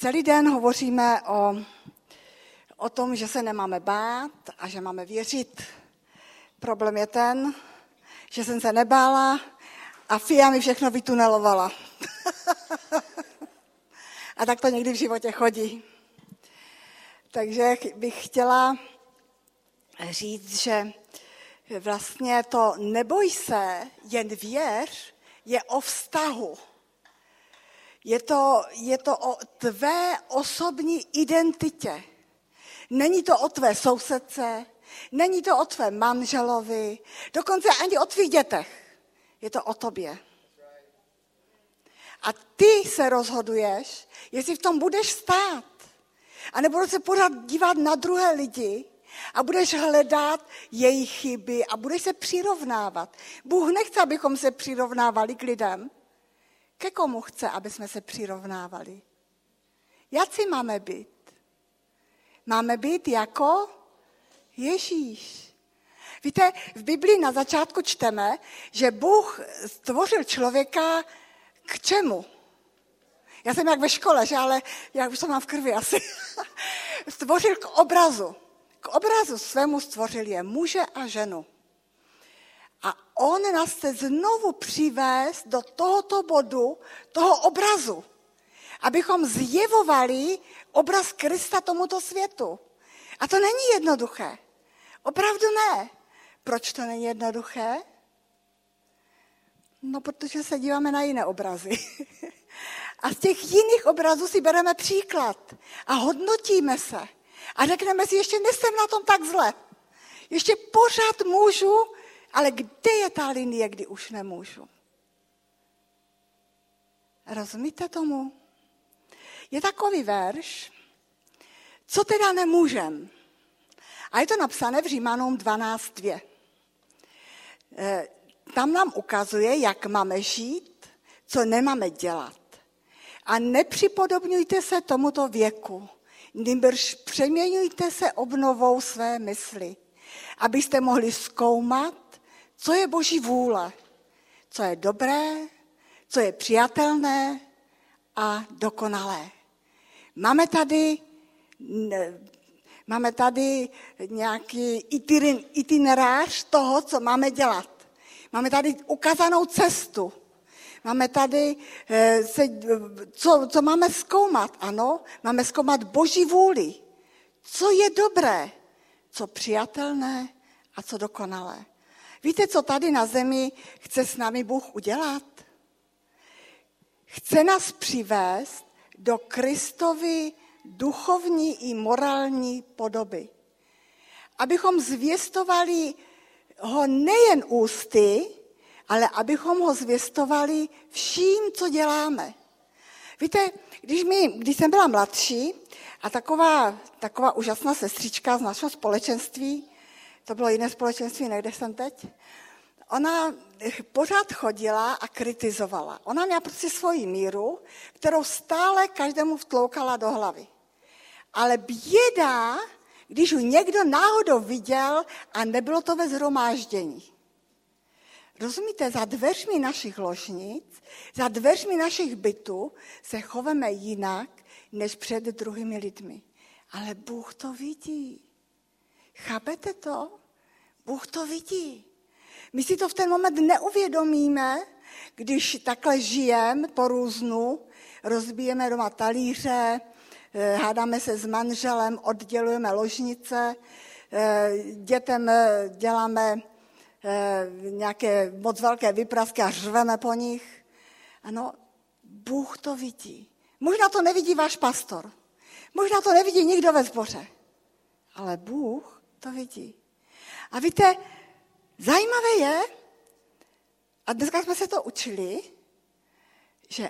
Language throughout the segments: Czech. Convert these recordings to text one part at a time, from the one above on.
Celý den hovoříme o tom, že se nemáme bát a že máme věřit. Problém je ten, že jsem se nebála a Fia mi všechno vytunelovala. A tak to někdy v životě chodí. Takže bych chtěla říct, že vlastně to neboj se, jen věř, je o vztahu. Je to o tvé osobní identitě. Není to o tvé sousedce, není to o tvém manželovi, dokonce ani o tvých dětech. Je to o tobě. A ty se rozhoduješ, jestli v tom budeš stát. A nebo se pořád dívat na druhé lidi a budeš hledat jejich chyby a budeš se přirovnávat. Bůh nechce, abychom se přirovnávali k lidem. Ke komu chce, aby jsme se přirovnávali? Jací máme být? Máme být jako Ježíš. Víte, v Biblii na začátku čteme, že Bůh stvořil člověka k čemu? Já jsem jak ve škole, že? Ale já už to mám v krvi asi. Stvořil k obrazu. K obrazu svému stvořil je muže a ženu. A on nás chce znovu přivést do tohoto bodu, toho obrazu. Abychom zjevovali obraz Krista tomuto světu. A to není jednoduché. Opravdu ne. Proč to není jednoduché? No, protože se díváme na jiné obrazy. A z těch jiných obrazů si bereme příklad. A hodnotíme se. A řekneme si, ještě nejsem na tom tak zle. Ještě pořád můžu, ale kde je ta linie, kdy už nemůžu? Rozumíte tomu? Je takový verš, co teda nemůžem. A je to napsané v Římanům 12:2. Tam nám ukazuje, jak máme žít, co nemáme dělat. A nepřipodobňujte se tomuto věku, nýbrž přeměňujte se obnovou své mysli, abyste mohli zkoumat, co je Boží vůle, co je dobré, co je přijatelné a dokonalé. Máme tady nějaký itinerář toho, co máme dělat. Máme tady ukázanou cestu. Máme tady, co máme zkoumat. Ano, máme zkoumat Boží vůli. Co je dobré, co přijatelné a co dokonalé. Víte, co tady na zemi chce s námi Bůh udělat? Chce nás přivést do Kristovy duchovní i morální podoby. Abychom zvěstovali ho nejen ústy, ale abychom ho zvěstovali vším, co děláme. Víte, když jsem byla mladší a taková úžasná sestřička z našeho společenství, to bylo jiné společenství, než kde jsem teď, ona pořád chodila a kritizovala. Ona měla prostě svoji míru, kterou stále každému vtloukala do hlavy. Ale běda, když ji někdo náhodou viděl a nebylo to ve shromáždění. Rozumíte, za dveřmi našich ložnic, za dveřmi našich bytů se chováme jinak, než před druhými lidmi. Ale Bůh to vidí. Chápete to? Bůh to vidí. My si to v ten moment neuvědomíme, když takhle žijeme po různu, rozbijeme doma talíře, hádáme se s manželem, oddělujeme ložnice, dětem děláme nějaké moc velké vyprasky a řveme po nich. Ano, Bůh to vidí. Možná to nevidí váš pastor, možná to nevidí nikdo ve sboře, ale Bůh to vidí. A víte, zajímavé je, a dneska jsme se to učili, že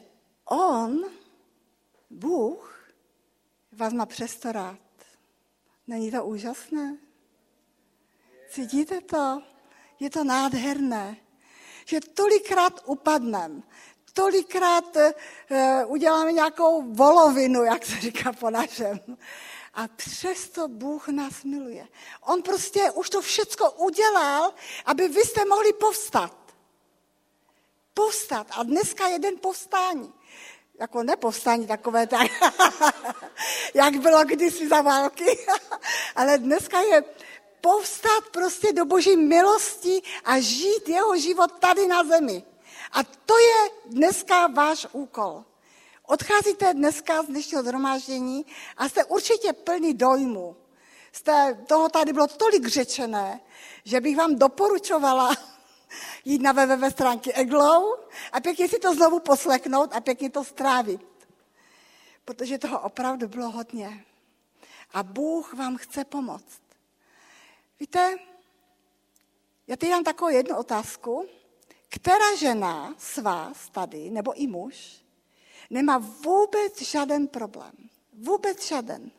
Bůh, vás má přesto rád. Není to úžasné? Cítíte to? Je to nádherné, že tolikrát upadneme, tolikrát uděláme nějakou volovinu, jak se říká po našem. A přesto Bůh nás miluje. On prostě už to všecko udělal, aby vy jste mohli povstat. Povstat. A dneska je den povstání. Jako nepovstání takové, tak, jak bylo kdysi za války. Ale dneska je povstat prostě do Boží milosti a žít jeho život tady na zemi. A to je dneska váš úkol. Odcházíte dneska z dnešního shromáždění a jste určitě plní dojmu. Toho tady bylo tolik řečené, že bych vám doporučovala jít na www stránky Eglou a pěkně si to znovu poslechnout a pěkně to strávit. Protože toho opravdu bylo hodně. A Bůh vám chce pomoct. Víte, já teď dám takovou jednu otázku. Která žena z vás tady, nebo i muž, nemá vůbec žádný problém? Vůbec žádný.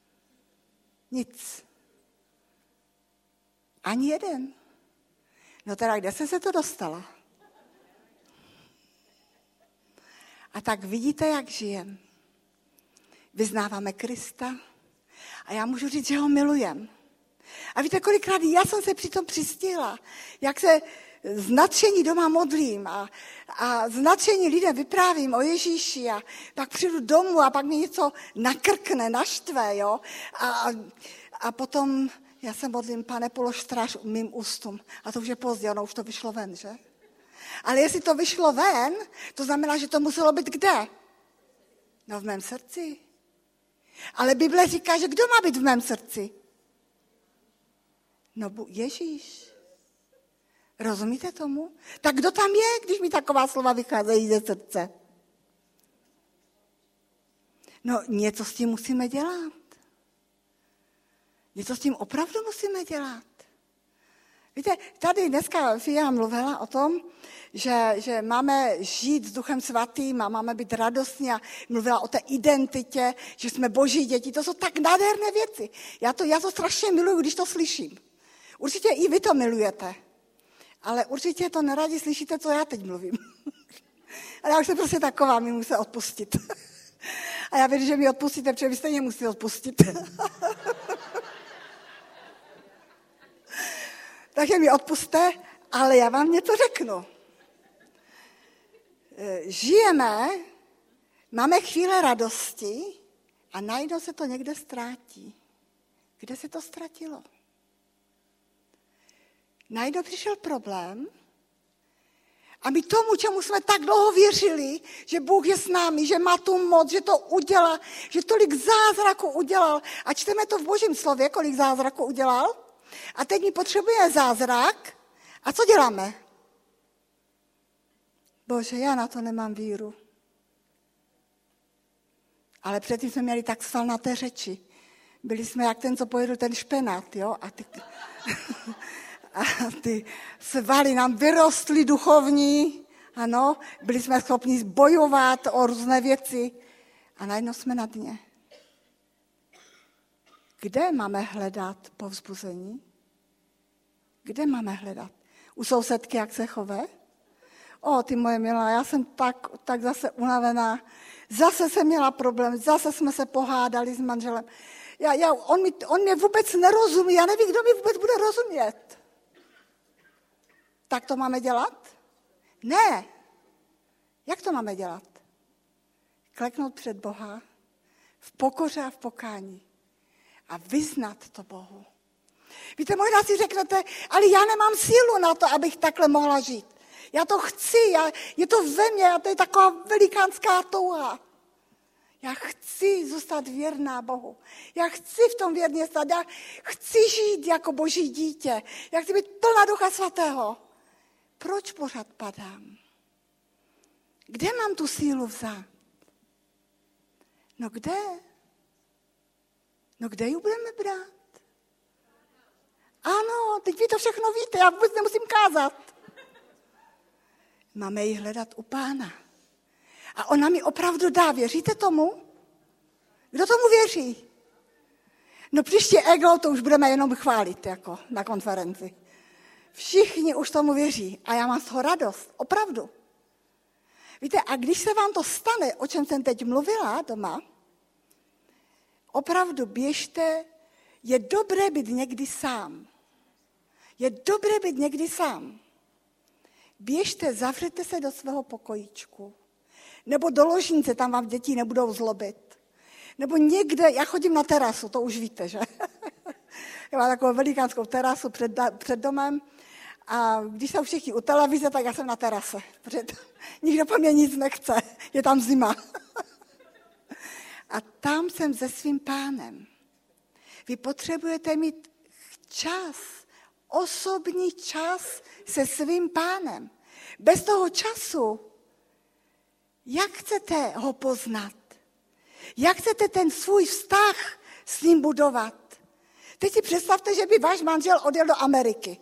Nic. Ani jeden. No teda, kde se to dostala? A tak vidíte, jak žijem. Vyznáváme Krista a já můžu říct, že ho milujem. A víte, kolikrát já jsem se přitom přistihla, jak se z nadšení doma modlím a z nadšení lidem vyprávím o Ježíši a pak přijdu domů a pak mi něco nakrkne, naštve, jo. A potom já se modlím, Pane, polož stráž mým ústům. A to už je pozdě, ono už to vyšlo ven, že? Ale jestli to vyšlo ven, to znamená, že to muselo být kde? No v mém srdci. Ale Bible říká, že kdo má být v mém srdci? No Ježíš. Rozumíte tomu? Tak kdo tam je, když mi taková slova vycházejí ze srdce? No něco s tím musíme dělat. Něco s tím opravdu musíme dělat. Víte, tady dneska Fia mluvila o tom, že máme žít s Duchem Svatým a máme být radostní a mluvila o té identitě, že jsme Boží děti. To jsou tak nádherné věci. Já to strašně miluju, když to slyším. Určitě i vy to milujete. Ale určitě to neradi slyšíte, co já teď mluvím. Ale já už jsem prostě taková, mi musím odpustit. A já věřím, že mi odpustíte, protože vy stejně musíte odpustit. Takže mi odpusťte, ale já vám něco řeknu. Žijeme, máme chvíle radosti a najednou se to někde ztrátí. Kde se to ztratilo? Najednou přišel problém a my tomu, čemu jsme tak dlouho věřili, že Bůh je s námi, že má tu moc, že to udělá, že tolik zázraků udělal. A čteme to v Božím slově, kolik zázraků udělal. A teď my potřebujeme zázrak. A co děláme? Bože, já na to nemám víru. Ale předtím jsme měli tak svalnaté řeči. Byli jsme jak ten, co pojedl ten špenát, jo? A ty svaly nám vyrostly duchovní, ano, byli jsme schopni bojovat o různé věci a najednou jsme na dně. Kde máme hledat povzbuzení? Kde máme hledat? U sousedky, jak se chove? Ty moje milá, já jsem tak zase unavená. Zase jsem měla problém, zase jsme se pohádali s manželem. On mě vůbec nerozumí, já nevím, kdo mi vůbec bude rozumět. Tak to máme dělat? Ne. Jak to máme dělat? Kleknout před Boha v pokoře a v pokání a vyznat to Bohu. Víte, možná si řeknete, ale já nemám sílu na to, abych takhle mohla žít. Já to chci, je to ve mně a to je taková velikánská touha. Já chci zůstat věrná Bohu. Já chci v tom věrně stát. Já chci žít jako Boží dítě. Já chci být plná Ducha Svatého. Proč pořád padám? Kde mám tu sílu vzát? No kde? No kde ji budeme brát? Ano, teď vy to všechno víte, já vůbec nemusím kázat. Máme ji hledat u Pána. A on nám ji opravdu dá, věříte tomu? Kdo tomu věří? No příště ego, to už budeme jenom chválit, jako na konferenci. Všichni už tomu věří a já mám z toho radost, opravdu. Víte, a když se vám to stane, o čem jsem teď mluvila doma, opravdu běžte, je dobré být někdy sám. Je dobré být někdy sám. Běžte, zavřete se do svého pokojíčku. Nebo do ložnice, tam vám děti nebudou zlobit. Nebo někde, já chodím na terasu, to už víte, že? Já mám takovou velikánskou terasu před domem a když jsou všichni u televize, tak já jsem na terase. Protože nikdo po mě nic nechce, je tam zima. A tam jsem se svým Pánem. Vy potřebujete mít čas, osobní čas se svým Pánem. Bez toho času, jak chcete ho poznat? Jak chcete ten svůj vztah s ním budovat? Teď si představte, že by váš manžel odjel do Ameriky.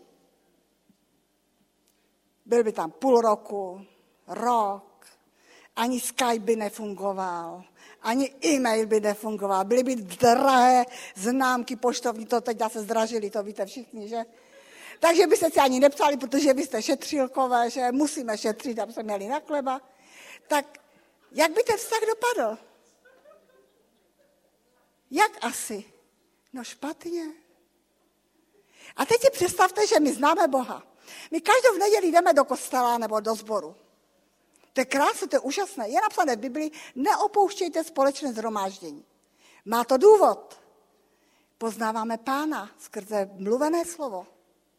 Byl by tam půl roku, rok, ani Skype by nefungoval, ani e-mail by nefungoval, byly by drahé známky poštovní, to teď se zdražily, to víte všichni, že? Takže byste si ani nepsali, protože vy jste šetřilkové, že musíme šetřit, aby jsme měli na chleba. Tak jak by ten vztah dopadl? Jak asi? No špatně. A teď si představte, že my známe Boha. My každou neděli jdeme do kostela nebo do sboru. To je krásné, to je úžasné. Je napsané v Biblii, neopouštějte společné shromáždění. Má to důvod. Poznáváme Pána skrze mluvené slovo.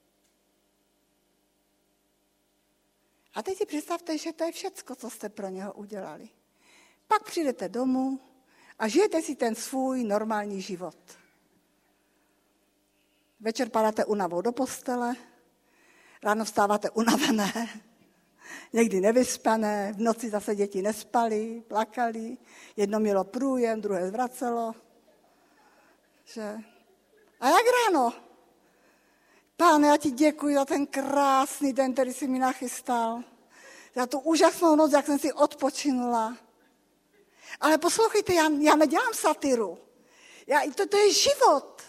A teď si představte, že to je všecko, co jste pro něho udělali. Pak přijdete domů a žijete si ten svůj normální život. Večer padáte unavou do postele, ráno vstáváte unavené, někdy nevyspané, v noci zase děti nespaly, plakali, jedno mělo průjem, druhé zvracelo. Že? A jak ráno? Páne, já ti děkuji za ten krásný den, který jsi mi nachystal. Za tu úžasnou noc, jak jsem si odpočinula. Ale poslouchejte, já nedělám satiru. To je život.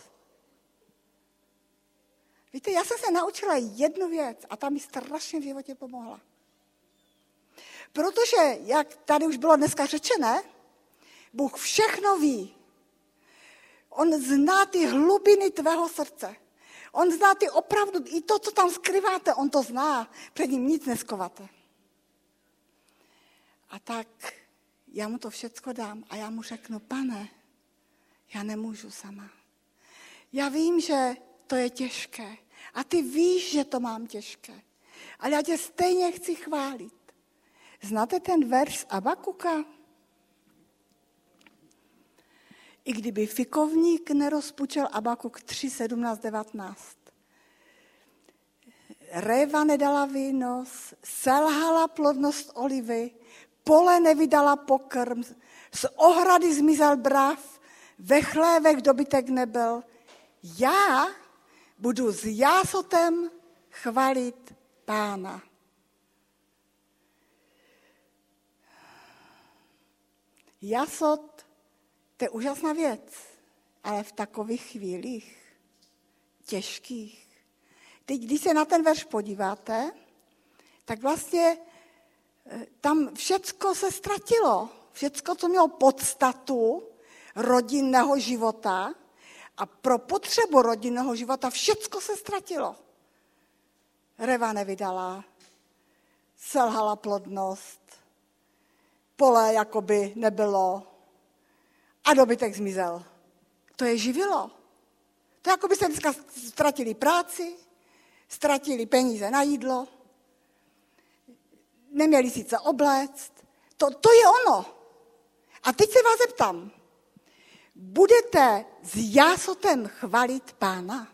Víte, já jsem se naučila jednu věc a ta mi strašně v životě pomohla. Protože, jak tady už bylo dneska řečené, Bůh všechno ví. On zná ty hlubiny tvého srdce. On zná ty opravdu, i to, co tam skrýváte, on to zná. Před ním nic neskováte. A tak já mu to všecko dám a já mu řeknu, Pane, já nemůžu sama. Já vím, že to je těžké. A ty víš, že to mám těžké. Ale já tě stejně chci chválit. Znáte ten verš z Abakuka? I kdyby fikovník nerozpučel, Abakuk 3, 17, 19. Réva nedala výnos, selhala plodnost olivy, pole nevydala pokrm, z ohrady zmizel brav, ve chlévech dobytek nebyl. Já budu s jásotem chvalit Pána. Jásot, to je úžasná věc, ale v takových chvílích těžkých. Teď, když se na ten verš podíváte, tak vlastně tam všecko se ztratilo. Všecko, co mělo podstatu rodinného života a pro potřebu rodinného života, všecko se ztratilo. Réva nevydala, selhala plodnost, pole jakoby nebylo a dobytek zmizel. To je živilo. To jako by se dneska ztratili práci, ztratili peníze na jídlo, neměli si co obléct. To je ono. A teď se vás zeptám, budete s jásotem chvalit Pána?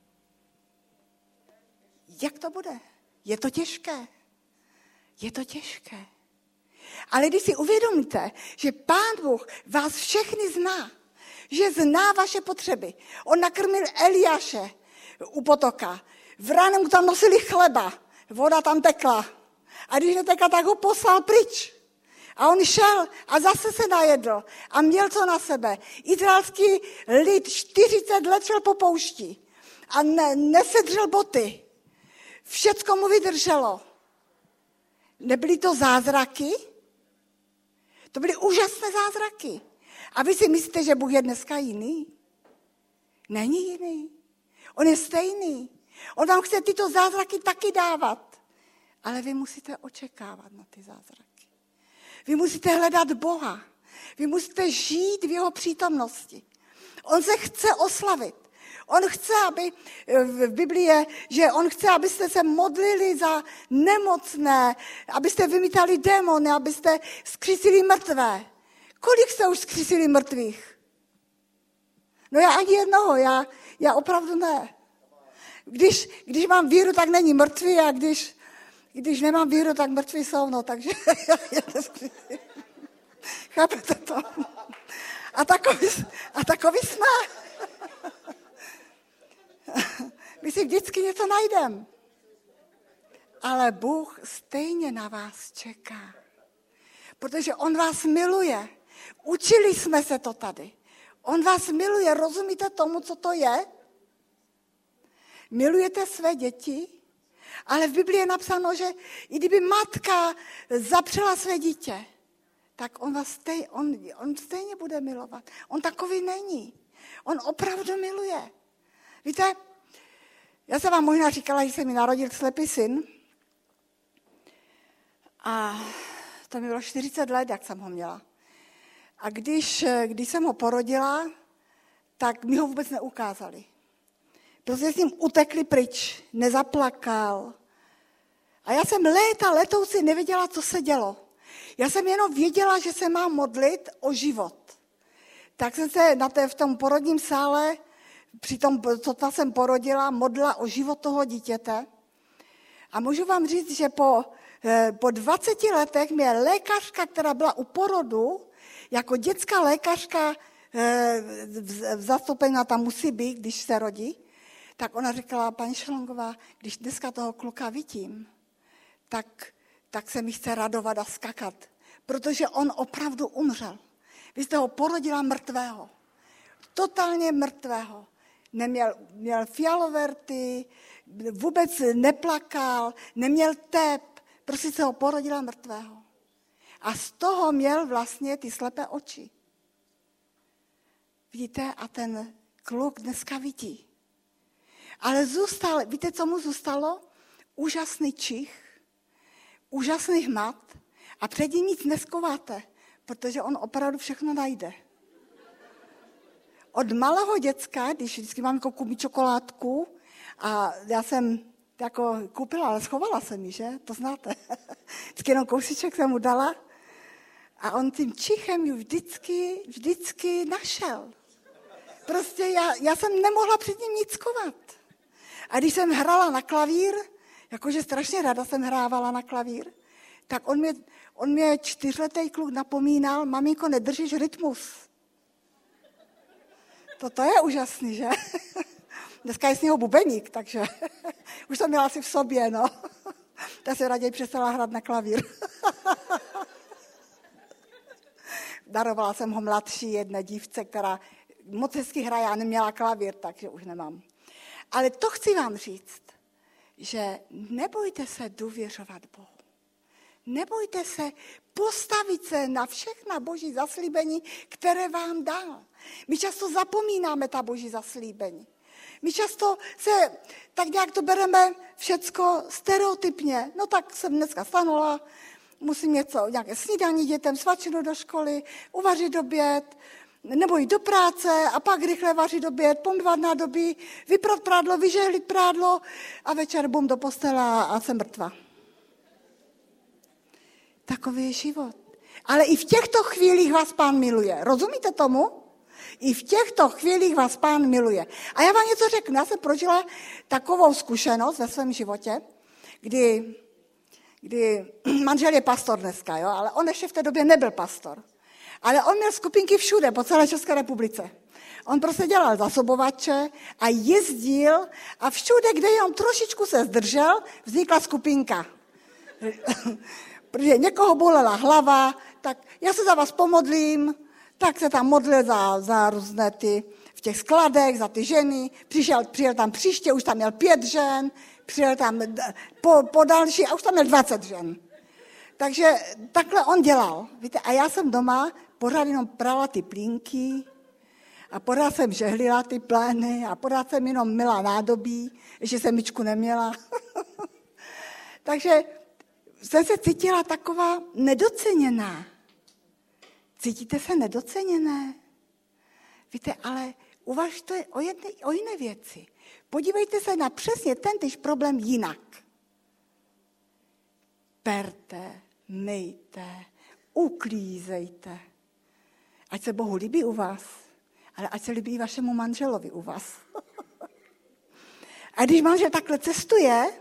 Jak to bude? Je to těžké. Je to těžké. Ale když si uvědomíte, že Pán Bůh vás všechny zná, že zná vaše potřeby. On nakrmil Eliáše u potoka. V ráně mu tam nosili chleba, voda tam tekla. A když netekla, tak ho poslal pryč. A on šel a zase se najedl a měl co na sebe. Izraelský lid 40 let šel po poušti a nesedřel boty. Všecko mu vydrželo. Nebyly to zázraky? To byly úžasné zázraky. A vy si myslíte, že Bůh je dneska jiný? Není jiný. On je stejný. On vám chce tyto zázraky taky dávat. Ale vy musíte očekávat na ty zázraky. Vy musíte hledat Boha. Vy musíte žít v jeho přítomnosti. On se chce oslavit. On chce, aby, v Biblii je, že on chce, abyste se modlili za nemocné, abyste vymítali démony, abyste zkřísili mrtvé. Kolik jste už zkřísili mrtvých? No já ani jednoho, já opravdu ne. Když mám víru, tak není mrtvý, a když nemám víru, tak mrtví jsou, no, takže chápete to? A takový jsme. My si vždycky něco najdeme. Ale Bůh stejně na vás čeká. Protože on vás miluje. Učili jsme se to tady. On vás miluje. Rozumíte tomu, co to je? Milujete své děti? Ale v Biblii je napsáno, že i kdyby matka zapřela své dítě, tak on stejně bude milovat. On takový není. On opravdu miluje. Víte, já jsem vám možná říkala, že se mi narodil slepý syn. A to mi bylo 40 let, jak jsem ho měla. A když jsem ho porodila, tak mi ho vůbec neukázali. Prostě s ním utekli pryč, nezaplakal. A já jsem letoucí nevěděla, co se dělo. Já jsem jenom věděla, že se mám modlit o život. Tak jsem se v tom porodním sále, při tom, co jsem porodila, modlila o život toho dítěte. A můžu vám říct, že po 20 letech mě lékařka, která byla u porodu, jako dětská lékařka zastoupená tam musí být, když se rodí, tak ona říkala, paní Šelongová, když dneska toho kluka vidím, tak se mi chce radovat a skakat, protože on opravdu umřel. Vy jste ho porodila mrtvého, totálně mrtvého. Měl fialové rty, vůbec neplakal, neměl tep, prostě se ho porodila mrtvého. A z toho měl vlastně ty slepé oči. Vidíte, a ten kluk dneska vidí. Ale zůstal, víte, co mu zůstalo? Úžasný čich, úžasný hmat a před ním nic neskováte, protože on opravdu všechno najde. Od malého děcka, když vždycky mám jako kubí čokoládku a já jsem jako koupila, ale schovala jsem ji, že? To znáte. Vždycky jenom kousíček jsem mu dala a on tím čichem ji vždycky našel. Prostě já jsem nemohla před ním nic skovat. A když jsem hrála na klavír, jakože strašně ráda jsem hrávala na klavír, tak on mě 4letý kluk napomínal, maminko, nedržíš rytmus. To je úžasný, že? Dneska je z něho bubeník, takže už to měla asi v sobě, no. Ta se raději přestala hrát na klavír. Darovala jsem ho mladší jedné dívce, která moc hezky hraje a neměla klavír, takže už nemám. Ale to chci vám říct, že nebojte se důvěřovat Bohu. Nebojte se postavit se na všechna boží zaslíbení, které vám dal. My často zapomínáme ta boží zaslíbení. My často se tak nějak to bereme všecko stereotypně. No tak jsem dneska stanula, musím nějaké snídaní dětem, svačinu do školy, uvařit oběd, nebo jít do práce a pak rychle vařit oběd, pomývat nádoby, vyprat prádlo, vyžehlit prádlo a večer bum do postele a jsem mrtva. Takový je život. Ale i v těchto chvílích vás Pán miluje. Rozumíte tomu? I v těchto chvílích vás Pán miluje. A já vám něco řeknu. Já jsem prožila takovou zkušenost ve svém životě, kdy manžel je pastor dneska, jo? Ale on ještě v té době nebyl pastor. Ale on měl skupinky všude, po celé České republice. On prostě dělal zásobovače a jezdil a všude, kde jenom trošičku se zdržel, vznikla skupinka. Protože někoho bolela hlava, tak já se za vás pomodlím, tak se tam modlil za různé v těch skladech, za ty ženy, přijel tam příště, už tam měl 5 žen, přijel tam po další a už tam měl 20 žen. Takže takhle on dělal. Víte, a já jsem doma pořád jenom prala ty plínky a pořád jsem žehlila ty plény a pořád jsem jenom myla nádobí, ještě jsem myčku neměla. Takže jsem se cítila taková nedoceněná. Cítíte se nedoceněné? Víte, ale uvažte o jiné věci. Podívejte se na přesně tentýž problém jinak. Perte, myjte, uklízejte. Ať se Bohu líbí u vás, ale ať se líbí vašemu manželovi u vás. A když manžel takhle cestuje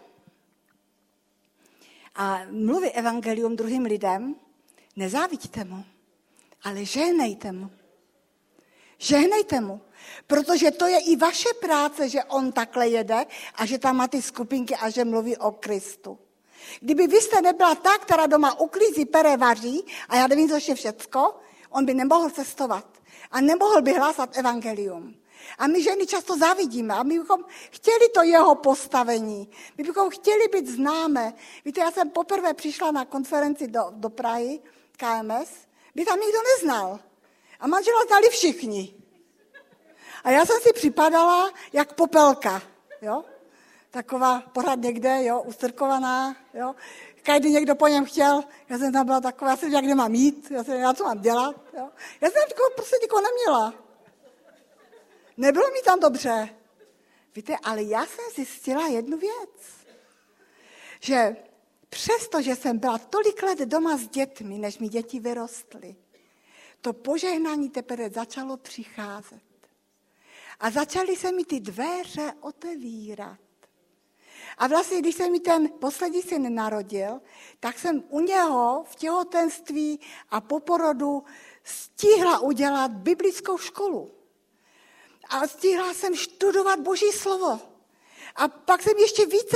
a mluví evangelium druhým lidem, nezáviďte mu, ale žehnejte mu. Žehnejte mu, protože to je i vaše práce, že on takhle jede a že tam má ty skupinky a že mluví o Kristu. Kdyby vy jste nebyla ta, která doma uklízí, pere, vaří a já nevím, co je všecko, on by nemohl cestovat a nemohl by hlásat evangelium. A my ženy často závidíme a my bychom chtěli to jeho postavení. My bychom chtěli být známé. Víte, já jsem poprvé přišla na konferenci do Prahy, KMS, by tam nikdo neznal. A manžela znali všichni. A já jsem si připadala jak popelka, jo? Taková pořád někde, jo, ustrkovaná, jo. Každý někdo po něm chtěl, já jsem tam byla taková, já jsem jak nemám jít, já jsem nevěděla, co mám dělat, jo. Já jsem prostě nikoho neměla. Nebylo mi tam dobře. Víte, ale já jsem zjistila jednu věc, že přesto, že jsem byla tolik let doma s dětmi, než mi děti vyrostly, to požehnání teprve začalo přicházet. A začaly se mi ty dveře otevírat. A vlastně, když se mi ten poslední syn narodil, tak jsem u něho v těhotenství a po porodu stihla udělat biblickou školu. A stihla jsem studovat Boží slovo. A pak jsem ještě více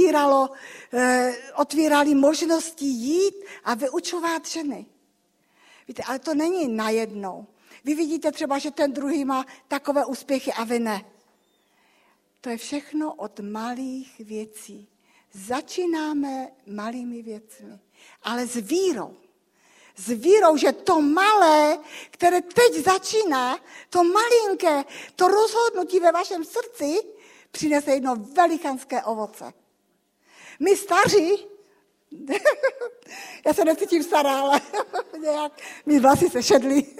otvírali možnosti jít a vyučovat ženy. Víte, ale to není najednou. Vy vidíte třeba, že ten druhý má takové úspěchy a vy ne. To je všechno od malých věcí. Začínáme malými věcmi, ale s vírou. S vírou, že to malé, které teď začíná, to malinké, to rozhodnutí ve vašem srdci přinese jedno velikánské ovoce. My staří, já se necítím stará, ale nějak mi vlasy se šedly.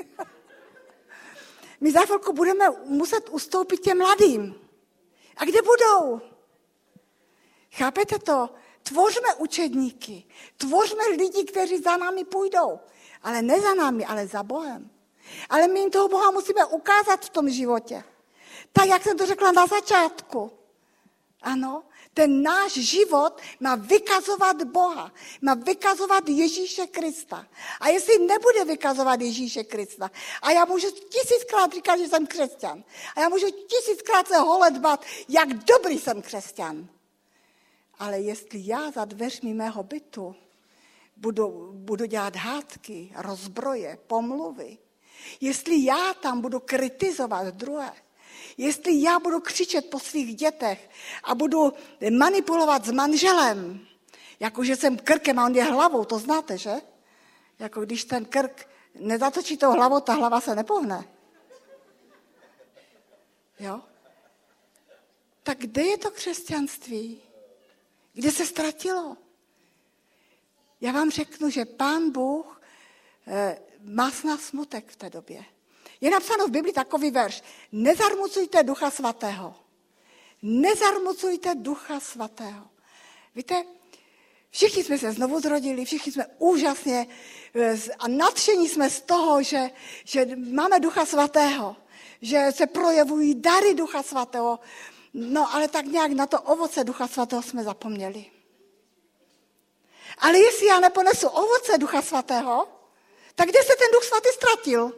My za chvilku budeme muset ustoupit těm mladým. A kde budou? Chápete to? Tvořme učedníky, tvořme lidi, kteří za námi půjdou. Ale ne za námi, ale za Bohem. Ale my jim toho Boha musíme ukázat v tom životě. Tak, jak jsem to řekla na začátku. Ano, ten náš život má vykazovat Boha, má vykazovat Ježíše Krista. A jestli nebude vykazovat Ježíše Krista, a já můžu 1000krát říkat, že jsem křesťan, a já můžu 1000krát se holedbat, jak dobrý jsem křesťan. Ale jestli já za dveřmi mého bytu budu dělat hádky, rozbroje, pomluvy, jestli já tam budu kritizovat druhé, jestli já budu křičet po svých dětech a budu manipulovat s manželem, jakože jsem krkem a on je hlavou, to znáte, že? Jako když ten krk nezatočí tou hlavou, ta hlava se nepohne. Jo? Tak kde je to křesťanství? Kde se ztratilo? Já vám řeknu, že Pán Bůh má s nás smutek v té době. Je napsáno v Biblii takový verš. Nezarmucujte Ducha Svatého. Nezarmucujte Ducha Svatého. Víte, všichni jsme se znovu zrodili, všichni jsme úžasně a nadšení jsme z toho, že máme Ducha Svatého, že se projevují dary Ducha Svatého. No, ale tak nějak na to ovoce Ducha Svatého jsme zapomněli. Ale jestli já neponesu ovoce Ducha Svatého, tak kde se ten Duch Svatý ztratil?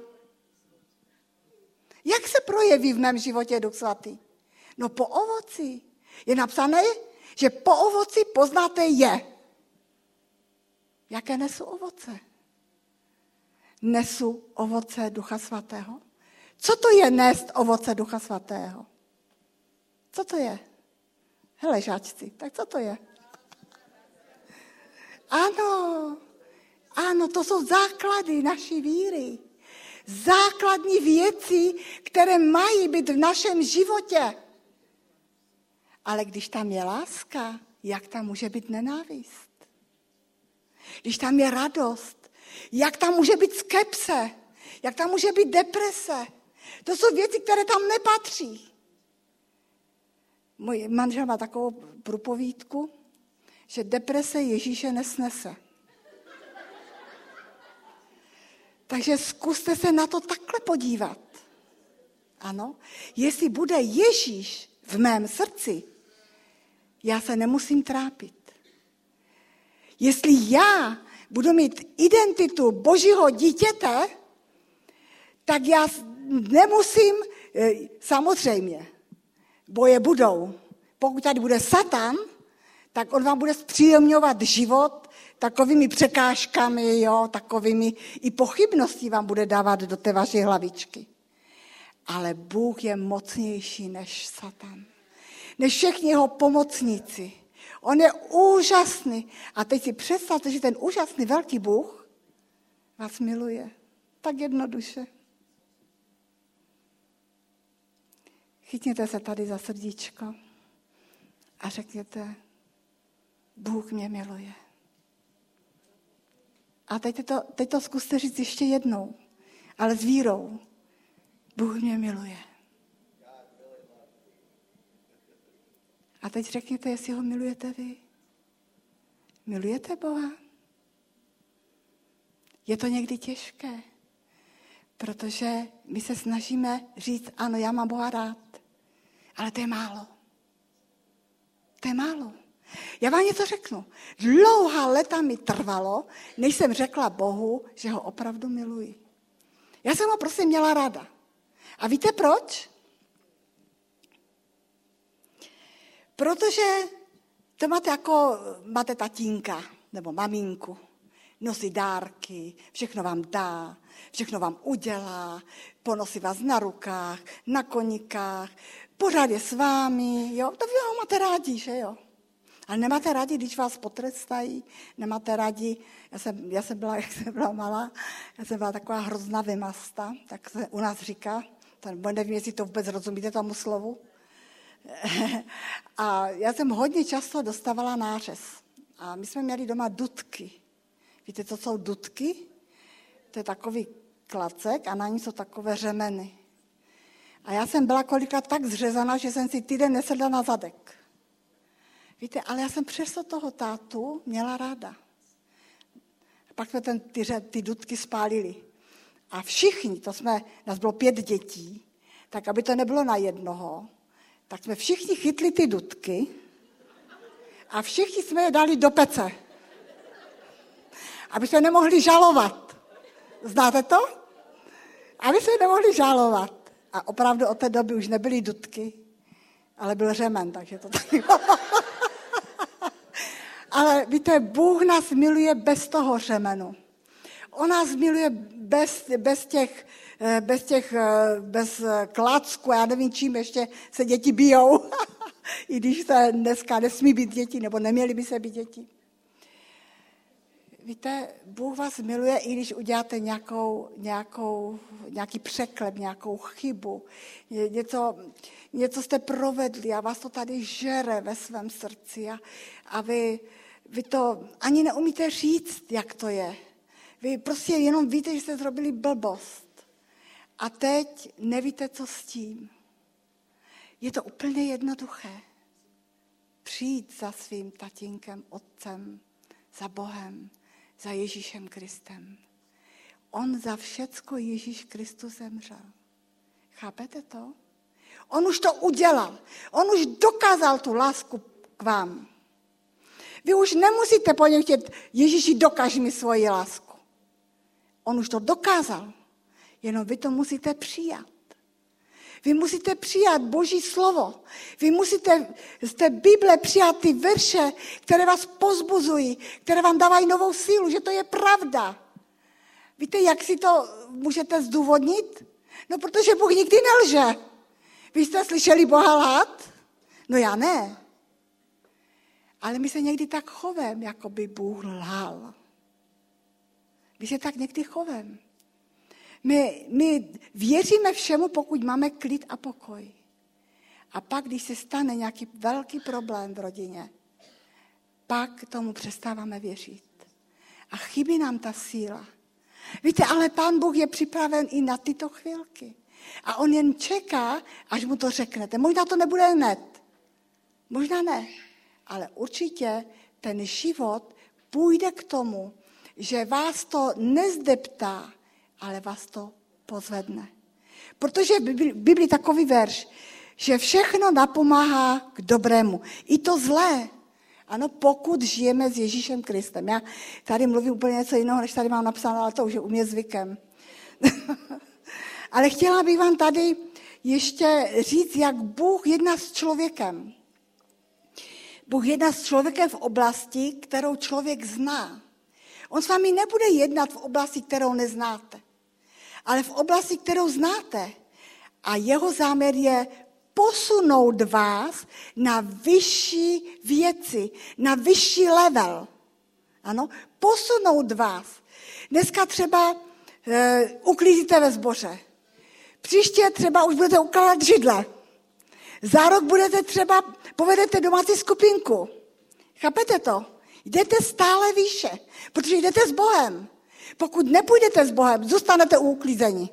Jak se projeví v mém životě Duch Svatý? No po ovoci. Je napsané, že po ovoci poznáte je. Jaké nesu ovoce? Nesu ovoce Ducha Svatého? Co to je nést ovoce Ducha Svatého? Co to je? Hele, žáčci, tak co to je? Ano, to jsou základy naší víry. Základní věci, které mají být v našem životě. Ale když tam je láska, jak tam může být nenávist? Když tam je radost, jak tam může být skepse? Jak tam může být deprese? To jsou věci, které tam nepatří. Můj manžel má takovou průpovídku, že deprese Ježíše nesnese. Takže zkuste se na to takhle podívat. Ano, jestli bude Ježíš v mém srdci, já se nemusím trápit. Jestli já budu mít identitu Božího dítěte, tak já nemusím, samozřejmě, boje budou. Pokud tady bude Satan, tak on vám bude zpříjemňovat život takovými překážkami, jo, takovými i pochybností vám bude dávat do té vaší hlavičky. Ale Bůh je mocnější než Satan, než všichni jeho pomocníci. On je úžasný. A teď si představte, že ten úžasný velký Bůh vás miluje. Tak jednoduše. Chytněte se tady za srdíčko a řekněte, Bůh mě miluje. A teď to zkuste říct ještě jednou, ale s vírou. Bůh mě miluje. A teď řekněte, jestli ho milujete vy. Milujete Boha? Je to někdy těžké, protože my se snažíme říct, ano, já mám Boha rád, ale to je málo. To je málo. Já vám něco řeknu. Dlouhá léta mi trvalo, než jsem řekla Bohu, že ho opravdu miluji. Já jsem ho prostě měla ráda. A víte proč? Protože to máte tatínka nebo maminku, nosí dárky, všechno vám dá, všechno vám udělá, ponosí vás na rukách, na koníkách, pořád je s vámi, jo, to vy ho máte rádi, že jo. Ale nemáte rádi, když vás potrestají, nemáte rádi, já jsem byla malá, já jsem byla taková hrozná vymasta, tak se u nás říká, nevím, jestli to vůbec rozumíte tomu slovu. A já jsem hodně často dostávala nářez. A my jsme měli doma dutky. Víte, co jsou dutky? To je takový klacek a na ní jsou takové řemeny. A já jsem byla kolikrát tak zřezaná, že jsem si týden nesedla na zadek. Víte, ale já jsem přesto toho tátu měla ráda. Pak jsme ty dutky spálili. A všichni, nás bylo 5 dětí, tak aby to nebylo na jednoho, tak jsme všichni chytli ty dutky a všichni jsme je dali do pece. Aby se nemohli žalovat. Znáte to? Aby se nemohli žalovat. A opravdu od té doby už nebyly dutky, ale byl řemen, takže to tak bylo. Ale víte, Bůh nás miluje bez toho řemenu. On nás miluje bez klacků, já nevím, čím ještě se děti bijou, i když se dneska nesmí být děti, nebo neměly by se být děti. Víte, Bůh vás miluje, i když uděláte nějaký překlep, nějakou chybu, něco jste provedli a vás to tady žere ve svém srdci a vy to ani neumíte říct, jak to je. Vy prostě jenom víte, že jste zrobili blbost. A teď nevíte, co s tím. Je to úplně jednoduché. Přijít za svým tatínkem, otcem, za Bohem, za Ježíšem Kristem. On za všecko Ježíš Kristus zemřel. Chápete to? On už to udělal. On už dokázal tu lásku k vám. Vy už nemusíte po něm chtět, Ježíši, dokaž mi svoji lásku. On už to dokázal. Jenom vy to musíte přijat. Vy musíte přijat Boží slovo. Vy musíte z té Bible přijat ty verše, které vás pozbuzují, které vám dávají novou sílu, že to je pravda. Víte, jak si to můžete zdůvodnit? No, protože Bůh nikdy nelže. Vy jste slyšeli Boha lhát? No já ne. Ale my se někdy tak chovem, jako by Bůh lhal. My se tak někdy chovem. My věříme všemu, pokud máme klid a pokoj. A pak, když se stane nějaký velký problém v rodině, pak tomu přestáváme věřit. A chybí nám ta síla. Víte, ale Pán Bůh je připraven i na tyto chvilky. A on jen čeká, až mu to řeknete. Možná to nebude hned. Možná ne. Ale určitě ten život půjde k tomu, že vás to nezdeptá, ale vás to pozvedne. Protože v Biblii takový verš, že všechno napomáhá k dobrému. I to zlé. Ano, pokud žijeme s Ježíšem Kristem. Já tady mluvím úplně něco jiného, než tady mám napsáno, ale to už je u mě zvykem. Ale chtěla bych vám tady ještě říct, jak Bůh jedná s člověkem. Bůh jedná s člověkem v oblasti, kterou člověk zná. On s vámi nebude jednat v oblasti, kterou neznáte, ale v oblasti, kterou znáte. A jeho záměr je posunout vás na vyšší věci, na vyšší level. Ano, posunout vás. Dneska třeba uklízíte ve sboře. Příště třeba už budete ukládat židle. Za rok budete třeba, povedete domácí skupinku. Chápete to? Jdete stále výše, protože jdete s Bohem. Pokud nepůjdete s Bohem, zůstanete u uklízení.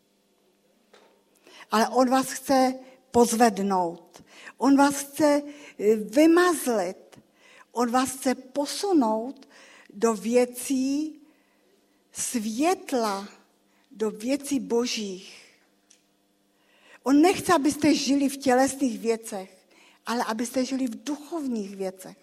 Ale on vás chce pozvednout. On vás chce vymazlit. On vás chce posunout do věcí světla, do věcí božích. On nechce, abyste žili v tělesných věcech, ale abyste žili v duchovních věcech.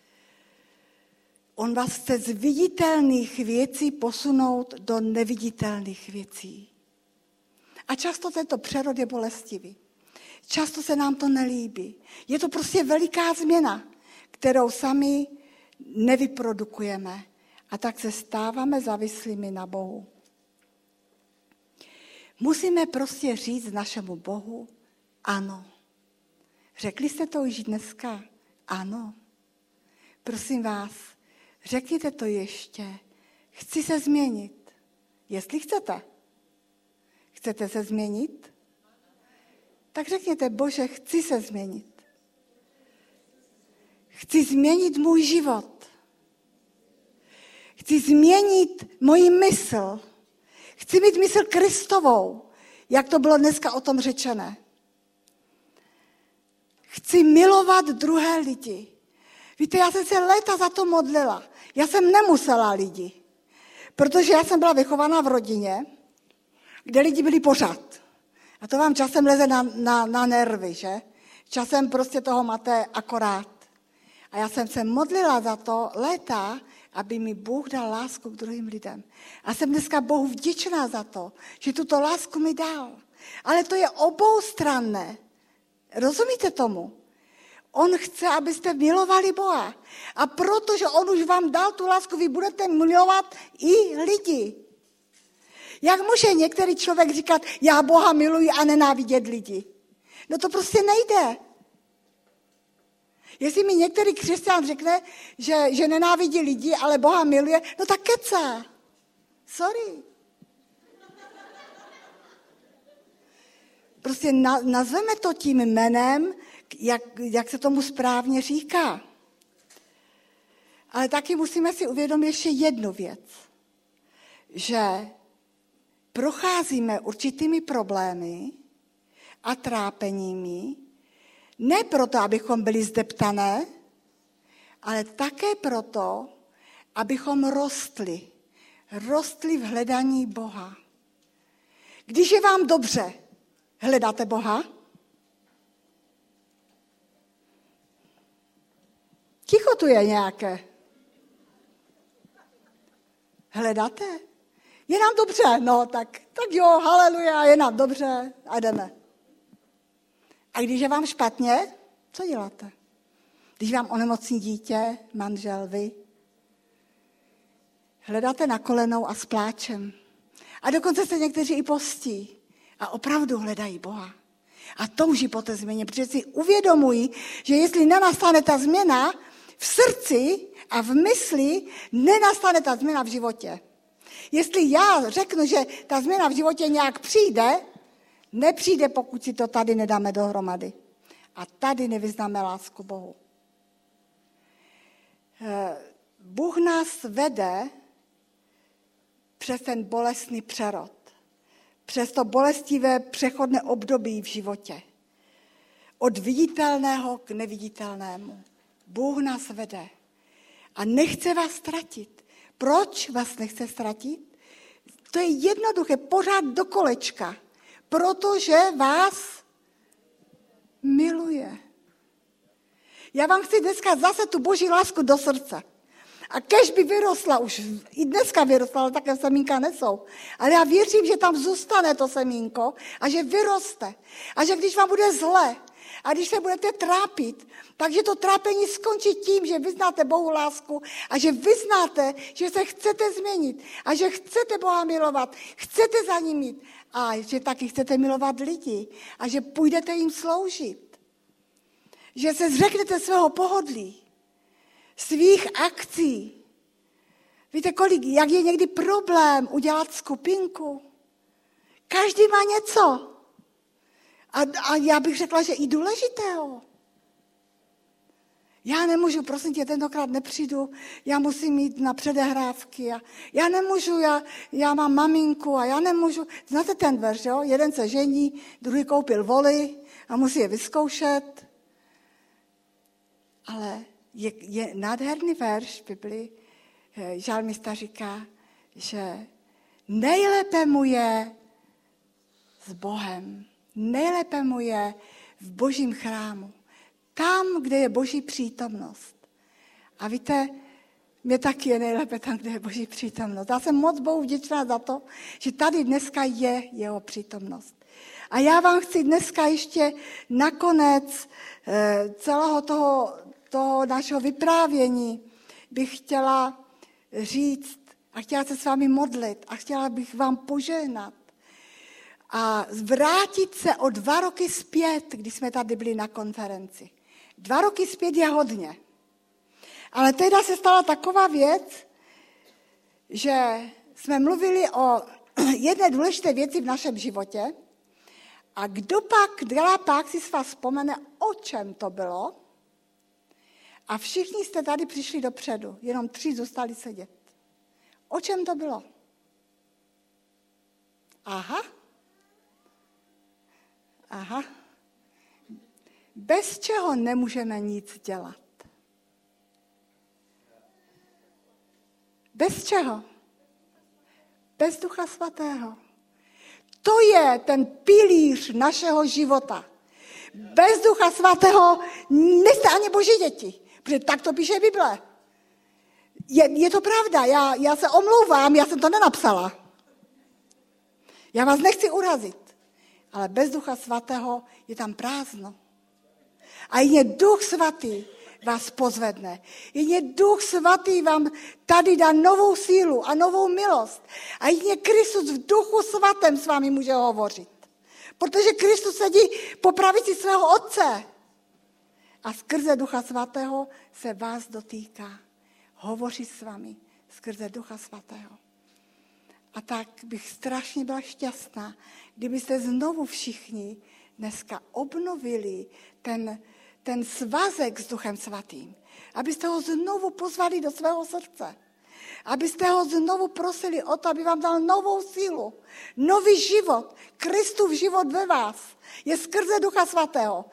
On vás chce z viditelných věcí posunout do neviditelných věcí. A často tento přerod je bolestivý. Často se nám to nelíbí. Je to prostě veliká změna, kterou sami nevyprodukujeme. A tak se stáváme závislými na Bohu. Musíme prostě říct našemu Bohu ano. Řekli jste to již dneska? Ano. Prosím vás, řekněte to ještě. Chci se změnit. Jestli chcete. Chcete se změnit? Tak řekněte, Bože, chci se změnit. Chci změnit můj život. Chci změnit moji mysl. Chci mít mysl Kristovou, jak to bylo dneska o tom řečené. Chci milovat druhé lidi. Víte, já jsem se léta za to modlila. Já jsem nemusela lidi, protože já jsem byla vychovaná v rodině, kde lidi byli pořád. A to vám časem leze na nervy, že? Časem prostě toho máte akorát. A já jsem se modlila za to léta, aby mi Bůh dal lásku k druhým lidem. A jsem dneska Bohu vděčná za to, že tuto lásku mi dal. Ale to je oboustranné. Rozumíte tomu? On chce, abyste milovali Boha. A protože on už vám dal tu lásku, vy budete milovat i lidi. Jak může některý člověk říkat, já Boha miluji a nenávidět lidi? No to prostě nejde. Jestli mi některý křesťan řekne, že nenávidí lidi, ale Boha miluje, no tak kecá. Sorry. Prostě nazveme to tím jménem, jak se tomu správně říká. Ale taky musíme si uvědomit ještě jednu věc, že procházíme určitými problémy a trápeními, ne proto, abychom byli zdeptané, ale také proto, abychom rostli. Rostli v hledání Boha. Když je vám dobře, hledáte Boha? Ticho tu je nějaké. Hledáte? Je nám dobře, no tak jo, haleluja, je nám dobře a jdeme. A když je vám špatně, co děláte? Když vám onemocní dítě, manžel, vy, hledáte na kolenou a s pláčem. A dokonce se někteří i postí a opravdu hledají Boha. A touží po té změně, protože si uvědomují, že jestli nenastane ta změna v srdci a v mysli, nenastane ta změna v životě. Jestli já řeknu, že ta změna v životě nějak přijde, nepřijde, pokud si to tady nedáme dohromady. A tady nevyznáme lásku Bohu. Bůh nás vede přes ten bolestný přerod, přes to bolestivé přechodné období v životě. Od viditelného k neviditelnému. Bůh nás vede a nechce vás ztratit. Proč vás nechce ztratit? To je jednoduché, pořád do kolečka. Protože vás miluje. Já vám chci dneska zase tu boží lásku do srdce. A kež by vyrostla, už i dneska vyrostla, ale také semínka nesou. Ale já věřím, že tam zůstane to semínko a že vyroste. A že když vám bude zle a když se budete trápit, takže to trápení skončí tím, že vyznáte Bohu lásku a že vyznáte, že se chcete změnit a že chcete Boha milovat, chcete za ním jít a že taky chcete milovat lidi a že půjdete jim sloužit. Že se zřeknete svého pohodlí, svých akcí. Víte, jak je někdy problém udělat skupinku? Každý má něco. A já bych řekla, že i důležitého. Já nemůžu, prosím tě, tentokrát nepřijdu, já musím jít na předehrávky. Já nemůžu, já mám maminku a já nemůžu. Znáte ten verš, jo? Jeden se žení, druhý koupil voly a musí je vyzkoušet. Ale je nádherný verš v Biblii, žalmista říká, že nejlépe mu je s Bohem. Nejlépe mu je v božím chrámu. Tam, kde je boží přítomnost. A víte, mě taky je nejlépe tam, kde je boží přítomnost. Já jsem moc Bohu vděčná za to, že tady dneska je jeho přítomnost. A já vám chci dneska ještě nakonec celého toho našeho vyprávění bych chtěla říct a chtěla se s vámi modlit a chtěla bych vám požehnat a vrátit se o 2 roky zpět, když jsme tady byli na konferenci. 2 roky zpět je hodně. Ale tehdy se stala taková věc, že jsme mluvili o jedné důležité věci v našem životě a kdo pak si s vás vzpomene, o čem to bylo. A všichni jste tady přišli dopředu, jenom 3 zůstali sedět. O čem to bylo? Aha. Bez čeho nemůžeme nic dělat? Bez čeho? Bez Ducha Svatého. To je ten pilíř našeho života. Bez Ducha Svatého nejste ani boží děti, protože tak to píše Bible. Je to pravda, já se omlouvám, já jsem to nenapsala. Já vás nechci urazit, ale bez Ducha Svatého je tam prázdno. A jedině Duch Svatý vás pozvedne. Jedině Duch Svatý vám tady dá novou sílu a novou milost. A jedině Kristus v Duchu Svatém s vámi může hovořit. Protože Kristus sedí po pravici svého Otce. A skrze Ducha Svatého se vás dotýká. Hovoří s vámi skrze Ducha Svatého. A tak bych strašně byla šťastná, kdybyste znovu všichni dneska obnovili ten svazek s Duchem Svatým. Abyste ho znovu pozvali do svého srdce. Abyste ho znovu prosili o to, aby vám dal novou sílu, nový život. Kristův život ve vás je skrze Ducha Svatého.